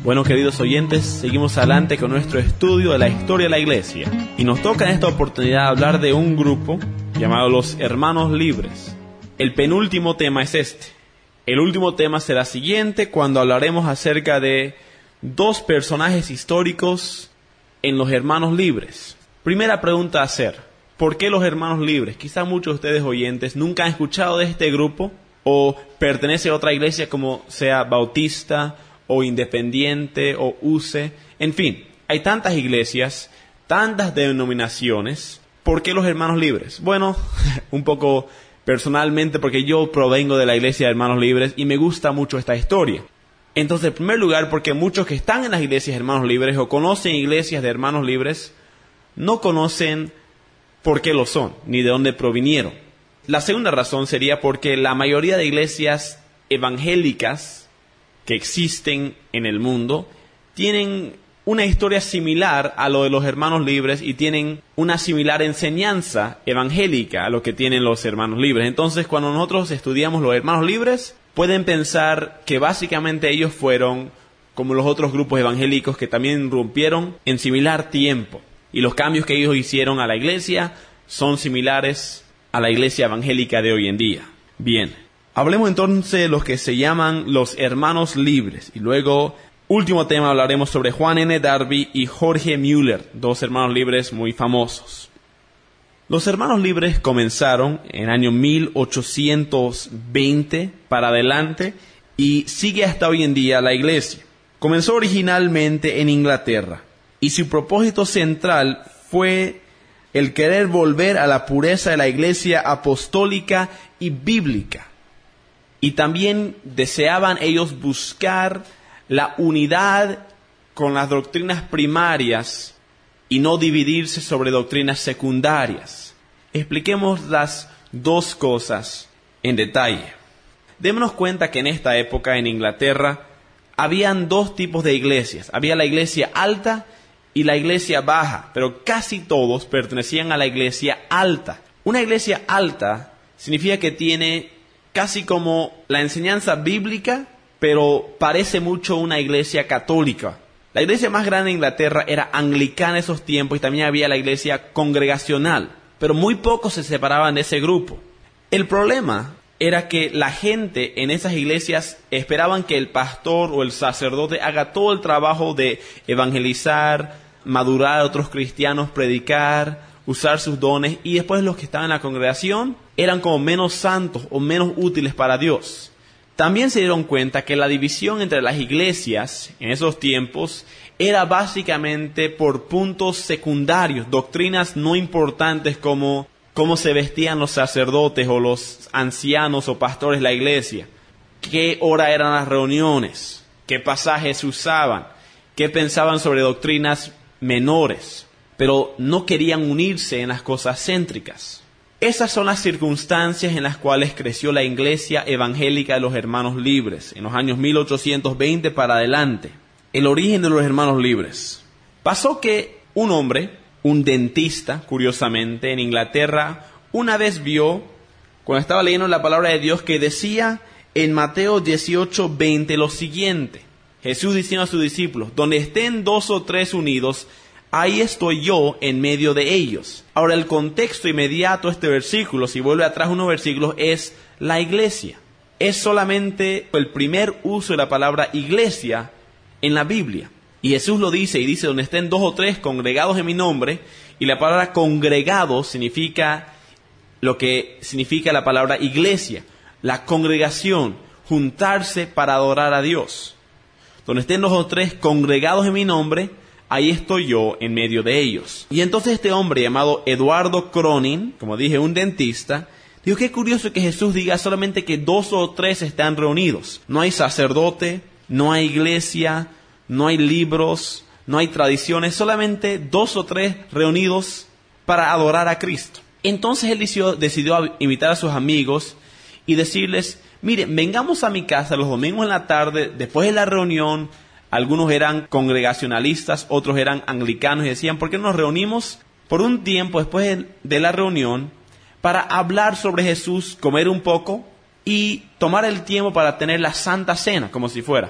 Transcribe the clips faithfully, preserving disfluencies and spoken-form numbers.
Bueno, queridos oyentes, seguimos adelante con nuestro estudio de la historia de la iglesia. Y nos toca en esta oportunidad hablar de un grupo llamado los Hermanos Libres. El penúltimo tema es este. El último tema será siguiente cuando hablaremos acerca de dos personajes históricos en los Hermanos Libres. Primera pregunta a hacer: ¿por qué los Hermanos Libres? Quizá muchos de ustedes oyentes nunca han escuchado de este grupo o pertenece a otra iglesia como sea Bautista o Independiente o U C E. En fin, hay tantas iglesias, tantas denominaciones. ¿Por qué los Hermanos Libres? Bueno, un poco personalmente porque yo provengo de la iglesia de Hermanos Libres y me gusta mucho esta historia. Entonces, en primer lugar, porque muchos que están en las iglesias de Hermanos Libres o conocen iglesias de Hermanos Libres no conocen por qué lo son, ni de dónde provinieron. La segunda razón sería porque la mayoría de iglesias evangélicas que existen en el mundo tienen una historia similar a lo de los Hermanos Libres y tienen una similar enseñanza evangélica a lo que tienen los Hermanos Libres. Entonces, cuando nosotros estudiamos los Hermanos Libres, pueden pensar que básicamente ellos fueron como los otros grupos evangélicos que también rompieron en similar tiempo. Y los cambios que ellos hicieron a la iglesia son similares a la iglesia evangélica de hoy en día. Bien. Hablemos entonces de los que se llaman los Hermanos Libres. Y luego, último tema, hablaremos sobre Juan N. Darby y Jorge Müller, dos hermanos libres muy famosos. Los Hermanos Libres comenzaron en el año mil ochocientos veinte para adelante y sigue hasta hoy en día la iglesia. Comenzó originalmente en Inglaterra y su propósito central fue el querer volver a la pureza de la iglesia apostólica y bíblica. Y también deseaban ellos buscar la unidad con las doctrinas primarias y no dividirse sobre doctrinas secundarias. Expliquemos las dos cosas en detalle. Démonos cuenta que en esta época en Inglaterra habían dos tipos de iglesias. Había la iglesia alta y la iglesia baja, pero casi todos pertenecían a la iglesia alta. Una iglesia alta significa que tiene casi como la enseñanza bíblica, pero parece mucho una iglesia católica. La iglesia más grande de Inglaterra era anglicana en esos tiempos y también había la iglesia congregacional, pero muy pocos se separaban de ese grupo. El problema era que la gente en esas iglesias esperaban que el pastor o el sacerdote haga todo el trabajo de evangelizar, madurar a otros cristianos, predicar, usar sus dones, y después los que estaban en la congregación eran como menos santos o menos útiles para Dios. También se dieron cuenta que la división entre las iglesias en esos tiempos era básicamente por puntos secundarios, doctrinas no importantes como cómo se vestían los sacerdotes o los ancianos o pastores de la iglesia, qué hora eran las reuniones, qué pasajes usaban, qué pensaban sobre doctrinas menores, pero no querían unirse en las cosas céntricas. Esas son las circunstancias en las cuales creció la iglesia evangélica de los Hermanos Libres, en los años mil ochocientos veinte para adelante. El origen de los Hermanos Libres. Pasó que un hombre, un dentista, curiosamente, en Inglaterra, una vez vio, cuando estaba leyendo la palabra de Dios, que decía en Mateo dieciocho veinte lo siguiente. Jesús diciendo a sus discípulos: donde estén dos o tres unidos, ahí estoy yo en medio de ellos. Ahora, el contexto inmediato de este versículo, si vuelve atrás unos versículos, es la iglesia. Es solamente el primer uso de la palabra iglesia en la Biblia. Y Jesús lo dice, y dice, donde estén dos o tres congregados en mi nombre. Y la palabra congregado significa lo que significa la palabra iglesia. La congregación, juntarse para adorar a Dios. Donde estén dos o tres congregados en mi nombre, ahí estoy yo en medio de ellos. Y entonces este hombre llamado Eduardo Cronin, como dije, un dentista, dijo: qué curioso que Jesús diga solamente que dos o tres están reunidos. No hay sacerdote, no hay iglesia, no hay libros, no hay tradiciones, solamente dos o tres reunidos para adorar a Cristo. Entonces él decidió, decidió invitar a sus amigos y decirles: miren, vengamos a mi casa los domingos en la tarde, después de la reunión. Algunos eran congregacionalistas, otros eran anglicanos, y decían: ¿por qué no nos reunimos por un tiempo después de la reunión para hablar sobre Jesús, comer un poco y tomar el tiempo para tener la Santa Cena, como si fuera?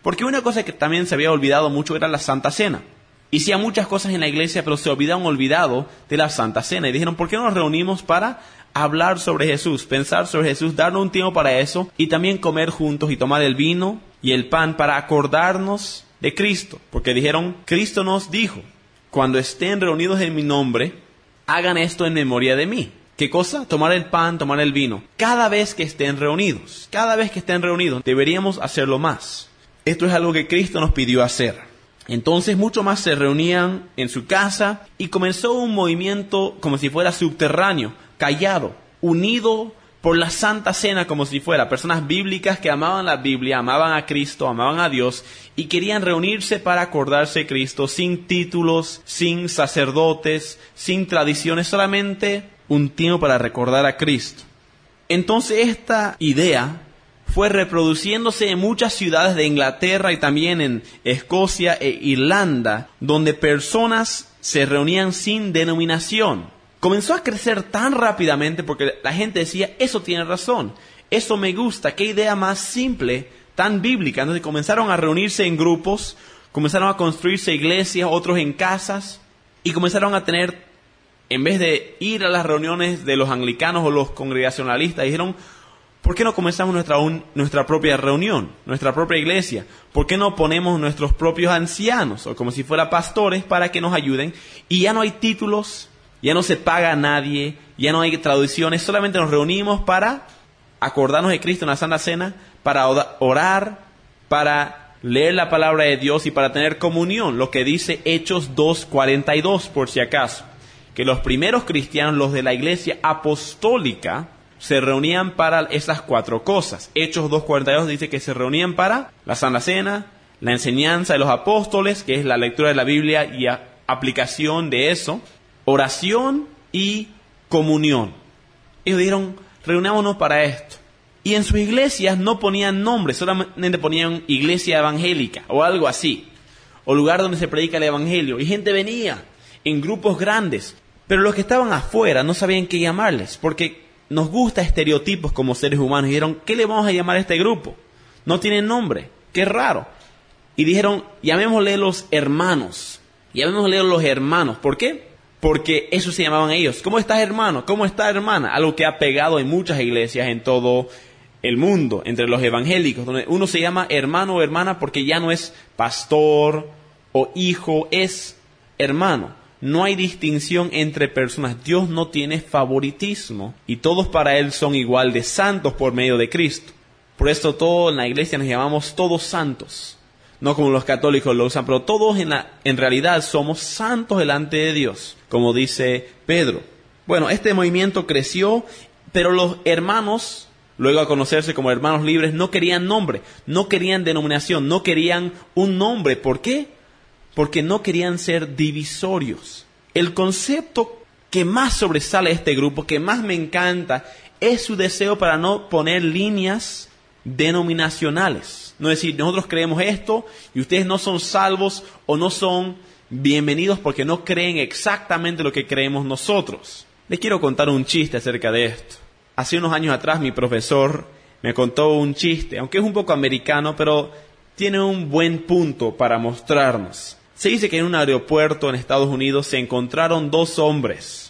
Porque una cosa que también se había olvidado mucho era la Santa Cena. Hacían muchas cosas en la iglesia, pero se habían olvidado de la Santa Cena. Y dijeron, ¿por qué no nos reunimos para hablar sobre Jesús, pensar sobre Jesús, darnos un tiempo para eso y también comer juntos y tomar el vino y el pan para acordarnos de Cristo? Porque dijeron, Cristo nos dijo, cuando estén reunidos en mi nombre, hagan esto en memoria de mí. ¿Qué cosa? Tomar el pan, tomar el vino. Cada vez que estén reunidos, cada vez que estén reunidos, deberíamos hacerlo más. Esto es algo que Cristo nos pidió hacer. Entonces mucho más se reunían en su casa y comenzó un movimiento como si fuera subterráneo, callado, unido por la Santa Cena como si fuera. Personas bíblicas que amaban la Biblia, amaban a Cristo, amaban a Dios y querían reunirse para acordarse de Cristo sin títulos, sin sacerdotes, sin tradiciones, solamente un tiempo para recordar a Cristo. Entonces esta idea fue reproduciéndose en muchas ciudades de Inglaterra y también en Escocia e Irlanda, donde personas se reunían sin denominación. Comenzó a crecer tan rápidamente porque la gente decía, eso tiene razón, eso me gusta, qué idea más simple, tan bíblica. Entonces comenzaron a reunirse en grupos, comenzaron a construirse iglesias, otros en casas, y comenzaron a tener, en vez de ir a las reuniones de los anglicanos o los congregacionalistas, dijeron, ¿por qué no comenzamos nuestra, un, nuestra propia reunión, nuestra propia iglesia? ¿Por qué no ponemos nuestros propios ancianos, o como si fuera pastores, para que nos ayuden? Y ya no hay títulos, ya no se paga a nadie, ya no hay traducciones, solamente nos reunimos para acordarnos de Cristo en la Santa Cena, para orar, para leer la palabra de Dios y para tener comunión, lo que dice Hechos dos cuarenta y dos, por si acaso, que los primeros cristianos, los de la iglesia apostólica, se reunían para esas cuatro cosas. Hechos dos cuarenta y dos dice que se reunían para la Santa Cena, la enseñanza de los apóstoles, que es la lectura de la Biblia y a- aplicación de eso, oración y comunión. Ellos dijeron, reunámonos para esto. Y en sus iglesias no ponían nombres, solamente ponían iglesia evangélica o algo así, o lugar donde se predica el evangelio. Y gente venía en grupos grandes, pero los que estaban afuera no sabían qué llamarles, porque nos gusta estereotipos como seres humanos. Y dijeron, ¿qué le vamos a llamar a este grupo? No tienen nombre, qué raro. Y dijeron, llamémosle los hermanos, llamémosle los hermanos. ¿Por qué? Porque eso se llamaban ellos. ¿Cómo estás, hermano? ¿Cómo está, hermana? Algo que ha pegado en muchas iglesias en todo el mundo, entre los evangélicos, donde uno se llama hermano o hermana porque ya no es pastor o hijo, es hermano. No hay distinción entre personas. Dios no tiene favoritismo y todos para Él son igual de santos por medio de Cristo. Por eso todos en la iglesia nos llamamos todos santos. No como los católicos lo usan, pero todos en, la, en realidad somos santos delante de Dios, como dice Pedro. Bueno, este movimiento creció, pero los hermanos, luego a conocerse como hermanos libres, no querían nombre, no querían denominación, no querían un nombre. ¿Por qué? Porque no querían ser divisorios. El concepto que más sobresale de este grupo, que más me encanta, es su deseo para no poner líneas denominacionales. No decir, nosotros creemos esto y ustedes no son salvos o no son bienvenidos porque no creen exactamente lo que creemos nosotros. Les quiero contar un chiste acerca de esto. Hace unos años atrás mi profesor me contó un chiste, aunque es un poco americano, pero tiene un buen punto para mostrarnos. Se dice que en un aeropuerto en Estados Unidos se encontraron dos hombres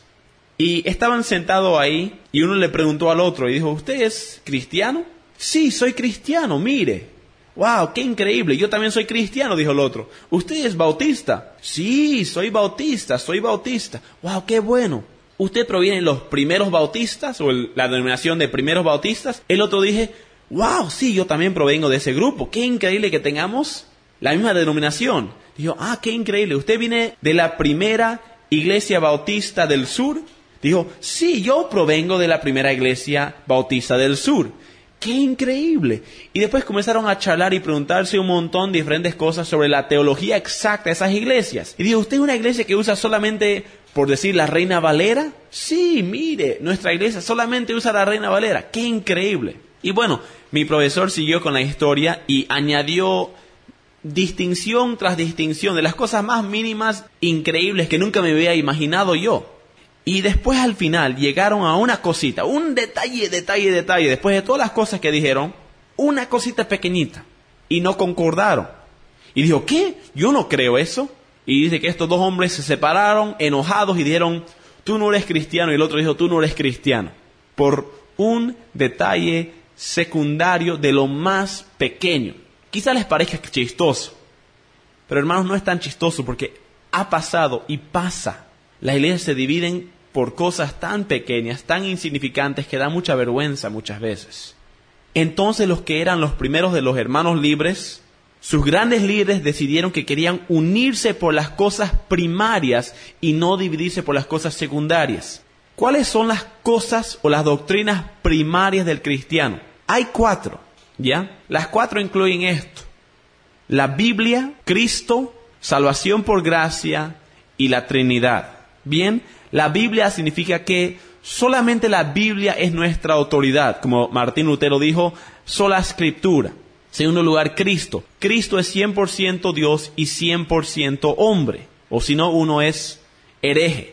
y estaban sentados ahí y uno le preguntó al otro y dijo, ¿usted es cristiano? Sí, soy cristiano, mire. ¡Wow, qué increíble! Yo también soy cristiano, dijo el otro. ¿Usted es bautista? Sí, soy bautista, soy bautista. ¡Wow, qué bueno! ¿Usted proviene de los primeros bautistas o el, la denominación de primeros bautistas? El otro dije, ¡wow, sí, yo también provengo de ese grupo! ¡Qué increíble que tengamos la misma denominación! Dijo, ¡ah, qué increíble! ¿Usted viene de la primera iglesia bautista del sur? Dijo, sí, yo provengo de la primera iglesia bautista del sur. ¡Qué increíble! Y después comenzaron a charlar y preguntarse un montón de diferentes cosas sobre la teología exacta de esas iglesias. Y dijo, ¿usted es una iglesia que usa solamente, por decir, la Reina Valera? Sí, mire, nuestra iglesia solamente usa la Reina Valera. ¡Qué increíble! Y bueno, mi profesor siguió con la historia y añadió distinción tras distinción de las cosas más mínimas, increíbles que nunca me había imaginado yo. Y después al final llegaron a una cosita, un detalle, detalle, detalle. Después de todas las cosas que dijeron, una cosita pequeñita. y no concordaron. Y dijo, ¿qué? Yo no creo eso. Y dice que estos dos hombres se separaron enojados y dijeron, tú no eres cristiano. Y el otro dijo, tú no eres cristiano. Por un detalle secundario de lo más pequeño. Quizá les parezca chistoso, pero hermanos, no es tan chistoso porque ha pasado y pasa. Las iglesias se dividen por cosas tan pequeñas, tan insignificantes, que da mucha vergüenza muchas veces. Entonces los que eran los primeros de los hermanos libres, sus grandes líderes decidieron que querían unirse por las cosas primarias y no dividirse por las cosas secundarias. ¿Cuáles son las cosas o las doctrinas primarias del cristiano? Hay cuatro, ¿ya? Las cuatro incluyen esto: la Biblia, Cristo, salvación por gracia y la Trinidad. Bien, la Biblia significa que solamente la Biblia es nuestra autoridad. Como Martín Lutero dijo, sola escritura. En segundo lugar, Cristo. Cristo es cien por ciento Dios y cien por ciento hombre. O si no, uno es hereje.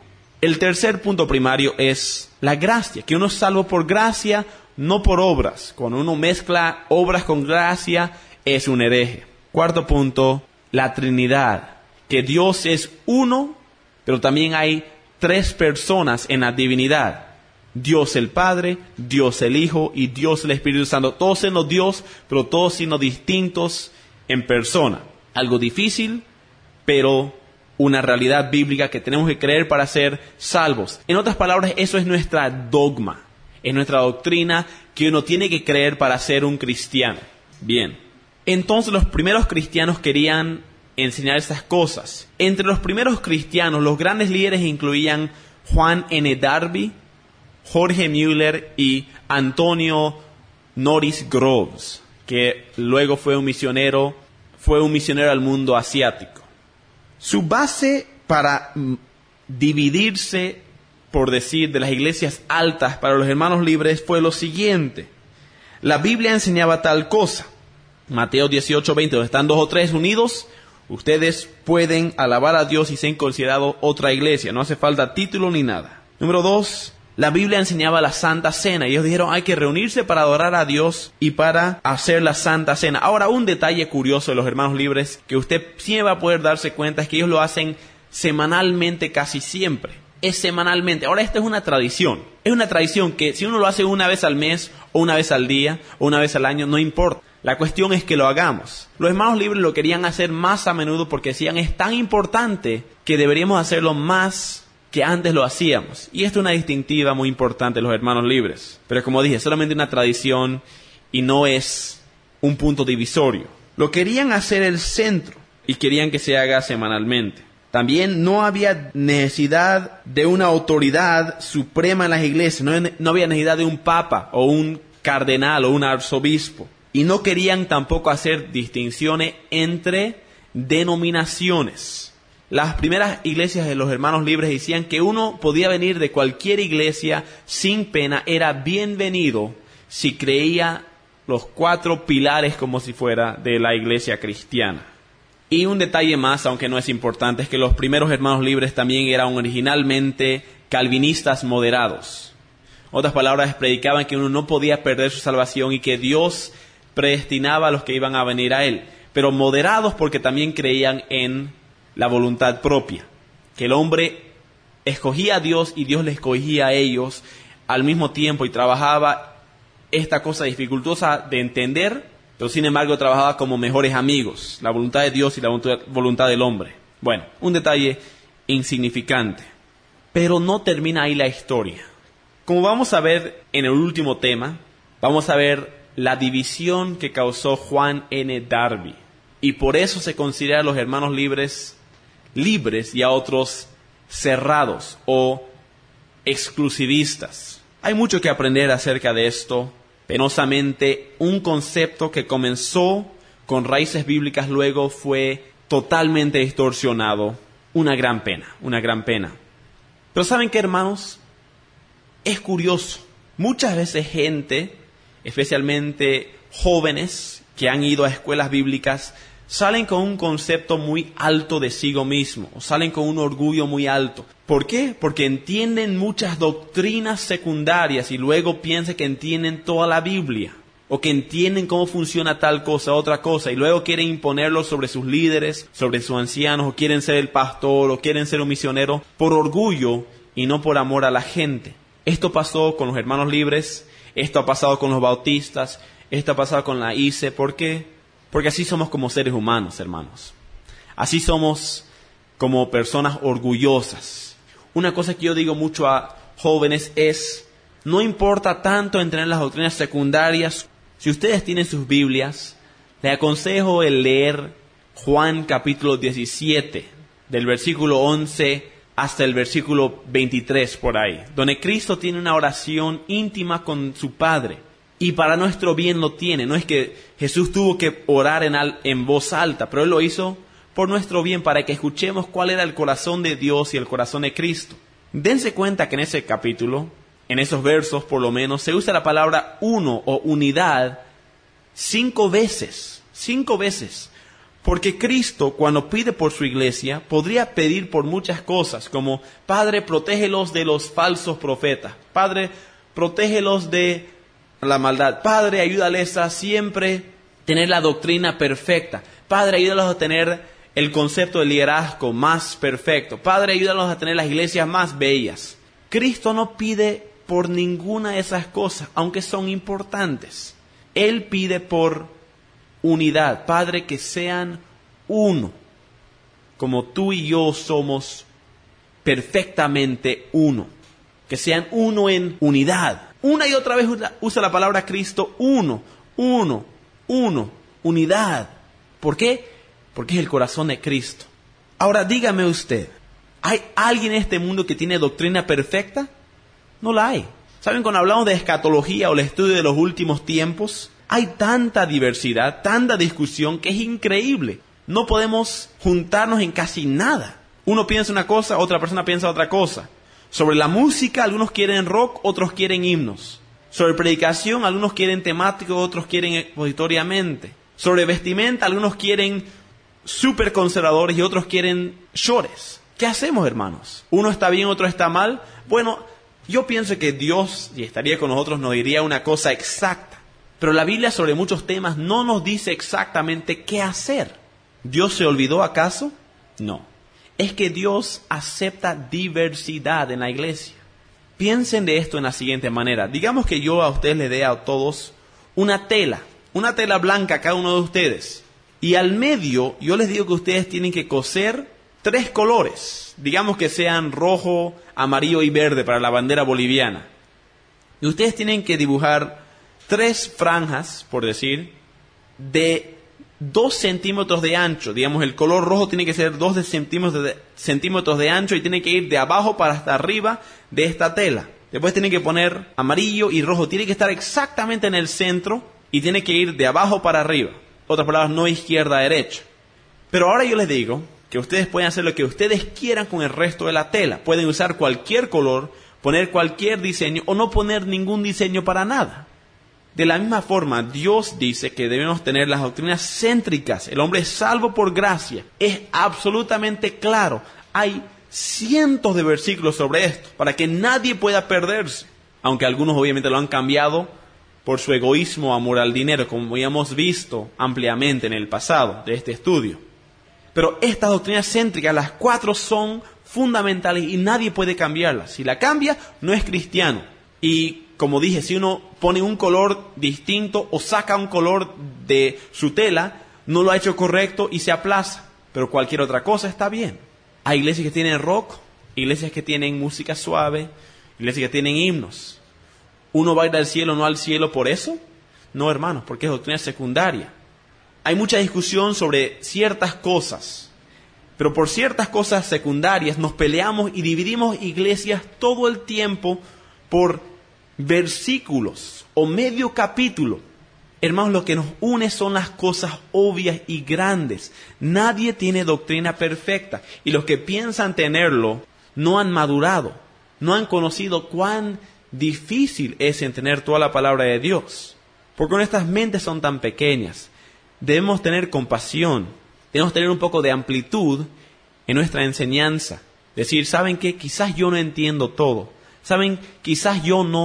El tercer punto primario es la gracia, que uno es salvo por gracia, no por obras. Cuando uno mezcla obras con gracia, es un hereje. Cuarto punto, la Trinidad, que Dios es uno, pero también hay tres personas en la divinidad. Dios el Padre, Dios el Hijo y Dios el Espíritu Santo. Todos siendo Dios, pero todos siendo distintos en persona. Algo difícil, pero una realidad bíblica que tenemos que creer para ser salvos. En otras palabras, eso es nuestra dogma, es nuestra doctrina que uno tiene que creer para ser un cristiano. Bien, entonces los primeros cristianos querían enseñar esas cosas. Entre los primeros cristianos, los grandes líderes incluían Juan N. Darby, Jorge Müller y Antonio Norris Groves, que luego fue un misionero, fue un misionero al mundo asiático. Su base para mm, dividirse, por decir, de las iglesias altas para los hermanos libres fue lo siguiente: la Biblia enseñaba tal cosa. Mateo dieciocho veinte, donde están dos o tres unidos, ustedes pueden alabar a Dios y ser considerados otra iglesia. No hace falta título ni nada. Número dos, la Biblia enseñaba la Santa Cena. Y ellos dijeron, hay que reunirse para adorar a Dios y para hacer la Santa Cena. Ahora, un detalle curioso de los hermanos libres que usted siempre va a poder darse cuenta es que ellos lo hacen semanalmente casi siempre. Es semanalmente. Ahora, esta es una tradición. Es una tradición que si uno lo hace una vez al mes, o una vez al día, o una vez al año, no importa. La cuestión es que lo hagamos. Los hermanos libres lo querían hacer más a menudo porque decían, es tan importante que deberíamos hacerlo más que antes lo hacíamos. Y esto es una distintiva muy importante de los hermanos libres. Pero como dije, es solamente una tradición y no es un punto divisorio. Lo querían hacer el centro y querían que se haga semanalmente. También no había necesidad de una autoridad suprema en las iglesias. No, no había necesidad de un papa o un cardenal o un arzobispo. Y no querían tampoco hacer distinciones entre denominaciones. Las primeras iglesias de los hermanos libres decían que uno podía venir de cualquier iglesia sin pena, era bienvenido si creía los cuatro pilares como si fuera de la iglesia cristiana. Y un detalle más, aunque no es importante, es que los primeros hermanos libres también eran originalmente calvinistas moderados. Otras palabras, predicaban que uno no podía perder su salvación y que Dios predestinaba a los que iban a venir a Él. Pero moderados porque también creían en la voluntad propia. Que el hombre escogía a Dios y Dios le escogía a ellos al mismo tiempo y trabajaba esta cosa dificultosa de entender, pero sin embargo trabajaba como mejores amigos, la voluntad de Dios y la voluntad del hombre. Bueno, un detalle insignificante, pero no termina ahí la historia. Como vamos a ver en el último tema, vamos a ver la división que causó Juan N. Darby, y por eso se considera a los hermanos libres libres y a otros cerrados o exclusivistas. Hay mucho que aprender acerca de esto. Penosamente, un concepto que comenzó con raíces bíblicas luego fue totalmente distorsionado. Una gran pena, una gran pena. Pero ¿saben qué, hermanos? Es curioso. Muchas veces gente, especialmente jóvenes que han ido a escuelas bíblicas, salen con un concepto muy alto de sí mismo, o salen con un orgullo muy alto. ¿Por qué? Porque entienden muchas doctrinas secundarias y luego piensan que entienden toda la Biblia. o que entienden cómo funciona tal cosa, otra cosa, y luego quieren imponerlo sobre sus líderes, sobre sus ancianos, o quieren ser el pastor, o quieren ser un misionero, por orgullo y no por amor a la gente. Esto pasó con los hermanos libres, esto ha pasado con los bautistas, esto ha pasado con la I C E. ¿Por qué? Porque así somos como seres humanos, hermanos. Así somos como personas orgullosas. Una cosa que yo digo mucho a jóvenes es, no importa tanto entender las doctrinas secundarias. Si ustedes tienen sus Biblias, les aconsejo el leer Juan capítulo diecisiete, del versículo once hasta el versículo veintitrés por ahí, donde Cristo tiene una oración íntima con su Padre, y para nuestro bien lo tiene. No es que Jesús tuvo que orar en, al, en voz alta, pero Él lo hizo por nuestro bien, para que escuchemos cuál era el corazón de Dios y el corazón de Cristo. Dense cuenta que en ese capítulo, en esos versos por lo menos, se usa la palabra uno o unidad cinco veces, cinco veces. Porque Cristo, cuando pide por su iglesia, podría pedir por muchas cosas, como, Padre, protégelos de los falsos profetas. Padre, protégelos de la maldad. Padre, ayúdales a siempre tener la doctrina perfecta. Padre, ayúdalos a tener el concepto de liderazgo más perfecto. Padre, ayúdalos a tener las iglesias más bellas. Cristo no pide por ninguna de esas cosas, aunque son importantes. Él pide por unidad. Padre, que sean uno, como tú y yo somos perfectamente uno. Que sean uno en unidad. Una y otra vez usa la palabra Cristo, uno, uno, uno, unidad. ¿Por qué? Porque es el corazón de Cristo. Ahora dígame usted, ¿hay alguien en este mundo que tiene doctrina perfecta? No la hay. ¿Saben? Cuando hablamos de escatología o el estudio de los últimos tiempos, hay tanta diversidad, tanta discusión que es increíble. No podemos juntarnos en casi nada. Uno piensa una cosa, otra persona piensa otra cosa. Sobre la música, algunos quieren rock, otros quieren himnos. Sobre predicación, algunos quieren temático, otros quieren expositoriamente. Sobre vestimenta, algunos quieren súper conservadores y otros quieren shorts. ¿Qué hacemos, hermanos? ¿Uno está bien, otro está mal? Bueno, yo pienso que Dios, y estaría con nosotros, nos diría una cosa exacta. Pero la Biblia sobre muchos temas no nos dice exactamente qué hacer. ¿Dios se olvidó acaso? No. Es que Dios acepta diversidad en la iglesia. Piensen de esto en la siguiente manera. Digamos que yo a ustedes les dé a todos una tela, una tela blanca a cada uno de ustedes. Y al medio yo les digo que ustedes tienen que coser tres colores. Digamos que sean rojo, amarillo y verde para la bandera boliviana. Y ustedes tienen que dibujar tres franjas, por decir, de dos centímetros de ancho. Digamos, el color rojo tiene que ser dos centímetros de, centímetros de ancho y tiene que ir de abajo para hasta arriba de esta tela. Después tienen que poner amarillo y rojo. Tiene que estar exactamente en el centro y tiene que ir de abajo para arriba. Otras palabras, no izquierda a derecha. Pero ahora yo les digo que ustedes pueden hacer lo que ustedes quieran con el resto de la tela. Pueden usar cualquier color, poner cualquier diseño o no poner ningún diseño para nada. De la misma forma, Dios dice que debemos tener las doctrinas céntricas. El hombre es salvo por gracia. Es absolutamente claro. Hay cientos de versículos sobre esto para que nadie pueda perderse. Aunque algunos obviamente lo han cambiado por su egoísmo o amor al dinero, como ya hemos visto ampliamente en el pasado de este estudio. Pero estas doctrinas céntricas, las cuatro son fundamentales y nadie puede cambiarlas. Si la cambia, no es cristiano. Y como dije, si uno pone un color distinto o saca un color de su tela, no lo ha hecho correcto y se aplaza. Pero cualquier otra cosa está bien. Hay iglesias que tienen rock, iglesias que tienen música suave, iglesias que tienen himnos. ¿Uno va a ir al cielo o no al cielo por eso? No, hermanos, porque es doctrina secundaria. Hay mucha discusión sobre ciertas cosas, pero por ciertas cosas secundarias nos peleamos y dividimos iglesias todo el tiempo por versículos o medio capítulo. Hermanos, lo que nos une son las cosas obvias y grandes. Nadie tiene doctrina perfecta y los que piensan tenerlo no han madurado, no han conocido cuán difícil es entender toda la palabra de Dios. Porque nuestras mentes son tan pequeñas. Debemos tener compasión, debemos tener un poco de amplitud en nuestra enseñanza. Decir, ¿saben qué? Quizás yo no entiendo todo. ¿Saben? Quizás yo no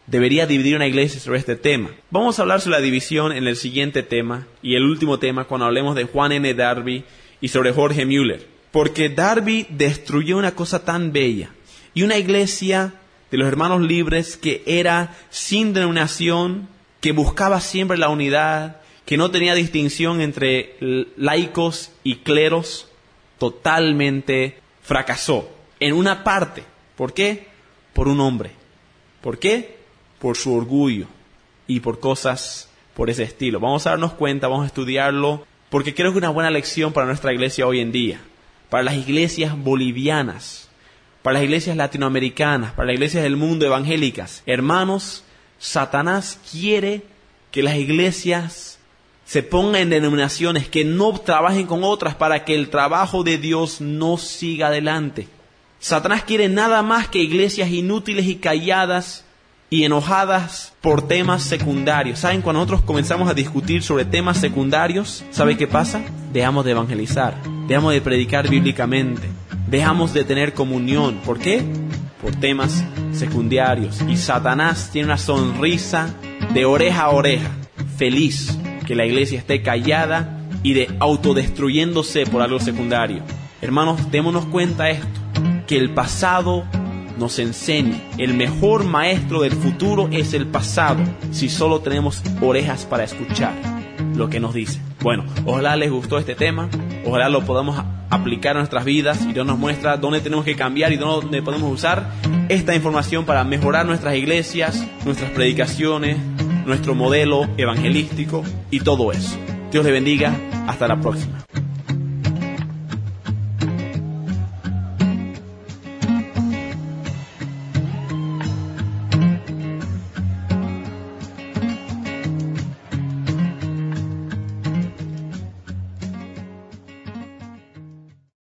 debería dividir una iglesia sobre este tema. Vamos a hablar sobre la división en el siguiente tema y el último tema cuando hablemos de Juan N. Darby y sobre Jorge Müller. Porque Darby destruyó una cosa tan bella y una iglesia de los hermanos libres que era sin denominación, que buscaba siempre la unidad, que no tenía distinción entre laicos y cleros, totalmente fracasó en una parte. ¿Por qué? Por un hombre. ¿Por qué? Por su orgullo y por cosas por ese estilo. Vamos a darnos cuenta, vamos a estudiarlo, porque creo que es una buena lección para nuestra iglesia hoy en día, para las iglesias bolivianas, para las iglesias latinoamericanas, para las iglesias del mundo evangélicas. Hermanos, Satanás quiere que las iglesias se pongan en denominaciones, que no trabajen con otras para que el trabajo de Dios no siga adelante. Satanás quiere nada más que iglesias inútiles y calladas y enojadas por temas secundarios. ¿Saben? Cuando nosotros comenzamos a discutir sobre temas secundarios, ¿sabe qué pasa? Dejamos de evangelizar, dejamos de predicar bíblicamente, dejamos de tener comunión. ¿Por qué? Por temas secundarios. Y Satanás tiene una sonrisa de oreja a oreja, feliz que la iglesia esté callada y de autodestruyéndose por algo secundario. Hermanos, démonos cuenta de esto, que el pasado nos enseña. El mejor maestro del futuro es el pasado, si solo tenemos orejas para escuchar lo que nos dice. Bueno, ojalá les gustó este tema, ojalá lo podamos aplicar a nuestras vidas y Dios nos muestra dónde tenemos que cambiar y dónde podemos usar esta información para mejorar nuestras iglesias, nuestras predicaciones, nuestro modelo evangelístico y todo eso. Dios le bendiga. Hasta la próxima.